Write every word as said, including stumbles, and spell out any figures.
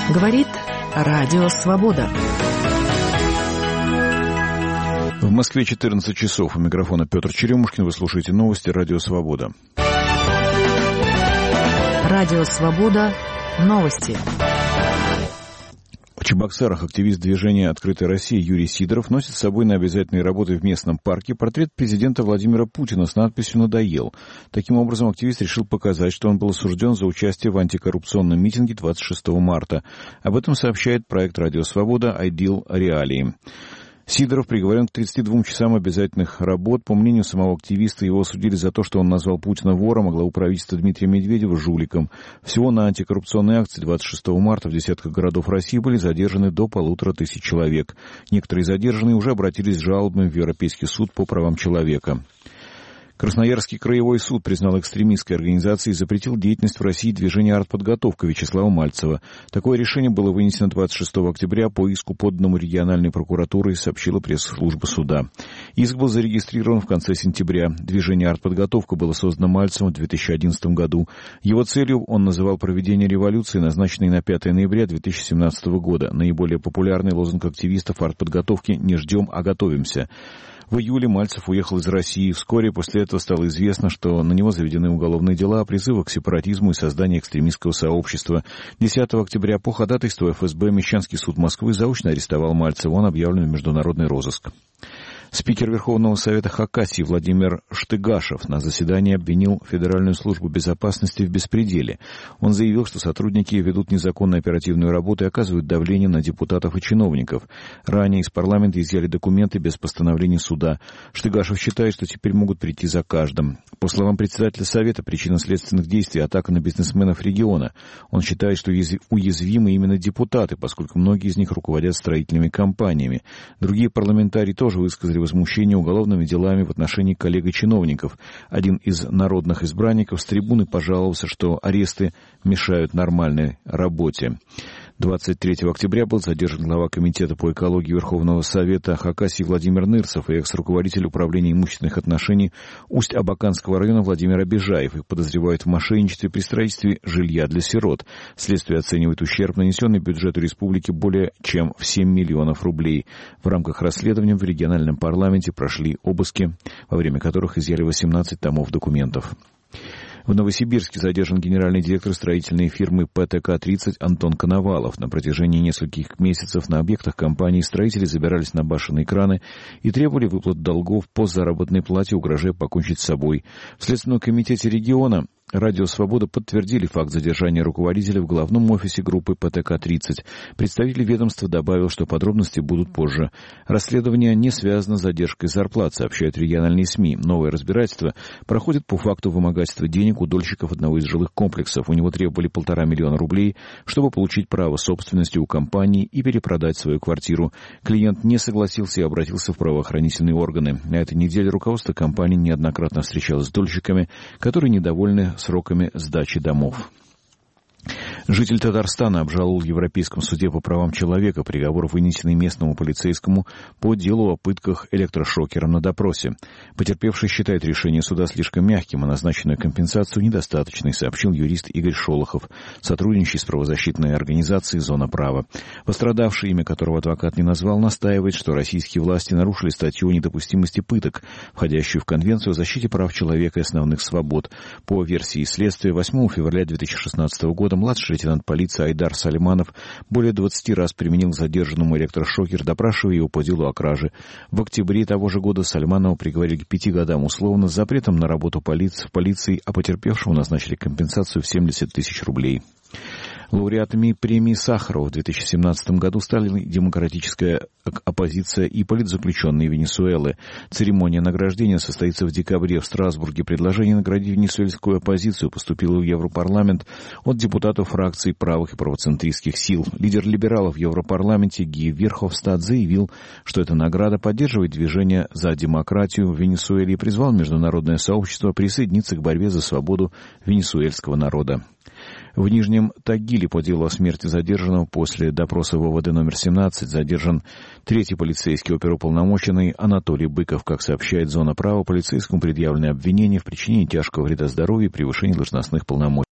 Говорит Радио Свобода. В Москве четырнадцать часов. У микрофона Петр Черемушкин. Вы слушаете новости Радио Свобода. Радио Свобода. Новости. В Чебоксарах активист движения «Открытая Россия» Юрий Сидоров носит с собой на обязательные работы в местном парке портрет президента Владимира Путина с надписью «Надоел». Таким образом, активист решил показать, что он был осужден за участие в антикоррупционном митинге двадцать шестого марта. Об этом сообщает проект «Радио Свобода» «Айдил Реалии». Сидоров приговорен к тридцати двум часам обязательных работ. По мнению самого активиста, его осудили за то, что он назвал Путина вором, а главу правительства Дмитрия Медведева жуликом. Всего на антикоррупционной акции двадцать шестого марта в десятках городов России были задержаны до полутора тысяч человек. Некоторые задержанные уже обратились с жалобами в Европейский суд по правам человека. Красноярский краевой суд признал экстремистской организацией и запретил деятельность в России движения «Артподготовка» Вячеслава Мальцева. Такое решение было вынесено двадцать шестого октября по иску, поданному региональной прокуратурой, сообщила пресс-служба суда. Иск был зарегистрирован в конце сентября. Движение «Артподготовка» было создано Мальцевым в две тысячи одиннадцатом году. Его целью он называл проведение революции, назначенной на пятое ноября две тысячи семнадцатого года. Наиболее популярный лозунг активистов «Артподготовки» «Не ждем, а готовимся». В июле Мальцев уехал из России. Вскоре после этого стало известно, что на него заведены уголовные дела о призывах к сепаратизму и создании экстремистского сообщества. десятого октября по ходатайству эф эс бэ Мещанский суд Москвы заочно арестовал Мальцева. Он объявлен в международный розыск. Спикер Верховного Совета Хакасии Владимир Штыгашев на заседании обвинил Федеральную службу безопасности в беспределе. Он заявил, что сотрудники ведут незаконно оперативную работу и оказывают давление на депутатов и чиновников. Ранее из парламента изъяли документы без постановления суда. Штыгашев считает, что теперь могут прийти за каждым. По словам председателя Совета, причина следственных действий — атака на бизнесменов региона. Он считает, что уязвимы именно депутаты, поскольку многие из них руководят строительными компаниями. Другие парламентарии тоже высказали возмущение уголовными делами в отношении коллег и чиновников. Один из народных избранников с трибуны пожаловался, что аресты мешают нормальной работе. двадцать третьего октября был задержан глава Комитета по экологии Верховного Совета Хакасии Владимир Нырцев и экс-руководитель управления имущественных отношений Усть-Абаканского района Владимир Обижаев. Их подозревают в мошенничестве при строительстве жилья для сирот. Следствие оценивает ущерб, нанесенный бюджету республики, более чем в семь миллионов рублей. В рамках расследования в региональном парламенте прошли обыски, во время которых изъяли восемнадцать томов документов. В Новосибирске задержан генеральный директор строительной фирмы пэ тэ ка тридцать Антон Коновалов. На протяжении нескольких месяцев на объектах компании строители забирались на башенные краны и требовали выплат долгов по заработной плате, угрожая покончить с собой. В Следственном комитете региона Радио Свобода подтвердили факт задержания руководителя в главном офисе группы пэ тэ ка тридцать. Представитель ведомства добавил, что подробности будут позже. Расследование не связано с задержкой зарплат, сообщают региональные СМИ. Новое разбирательство проходит по факту вымогательства денег у дольщиков одного из жилых комплексов. У него требовали полтора миллиона рублей, чтобы получить право собственности у компании и перепродать свою квартиру. Клиент не согласился и обратился в правоохранительные органы. На этой неделе руководство компании неоднократно встречалось с дольщиками, которые недовольны сроками сдачи домов. Житель Татарстана обжаловал в Европейском суде по правам человека приговор, вынесенный местному полицейскому по делу о пытках электрошокером на допросе. Потерпевший считает решение суда слишком мягким, а назначенную компенсацию недостаточной, сообщил юрист Игорь Шолохов, сотрудничающий с правозащитной организацией «Зона права». Пострадавший, имя которого адвокат не назвал, настаивает, что российские власти нарушили статью о недопустимости пыток, входящую в Конвенцию о защите прав человека и основных свобод. По версии следствия, восьмого февраля две тысячи шестнадцатого года младший лейтенант полиции Айдар Сальманов более двадцати раз применил к задержанному электрошокер, допрашивая его по делу о краже. В октябре того же года Сальманова приговорили к пяти годам условно с запретом на работу полиции, в полиции, а потерпевшему назначили компенсацию в семьдесят тысяч рублей. Лауреатами премии Сахарова в две тысячи семнадцатом году стали демократическая оппозиция и политзаключенные Венесуэлы. Церемония награждения состоится в декабре в Страсбурге. Предложение наградить венесуэльскую оппозицию поступило в Европарламент от депутатов фракций правых и правоцентристских сил. Лидер либералов в Европарламенте Ги Верховстад заявил, что эта награда поддерживает движение за демократию в Венесуэле и призвал международное сообщество присоединиться к борьбе за свободу венесуэльского народа. В Нижнем Тагиле по делу о смерти задержанного после допроса в о вэ дэ номер семнадцать задержан третий полицейский оперуполномоченный Анатолий Быков. Как сообщает «Зона права», полицейскому предъявлены обвинения в причинении тяжкого вреда здоровью и превышении должностных полномочий.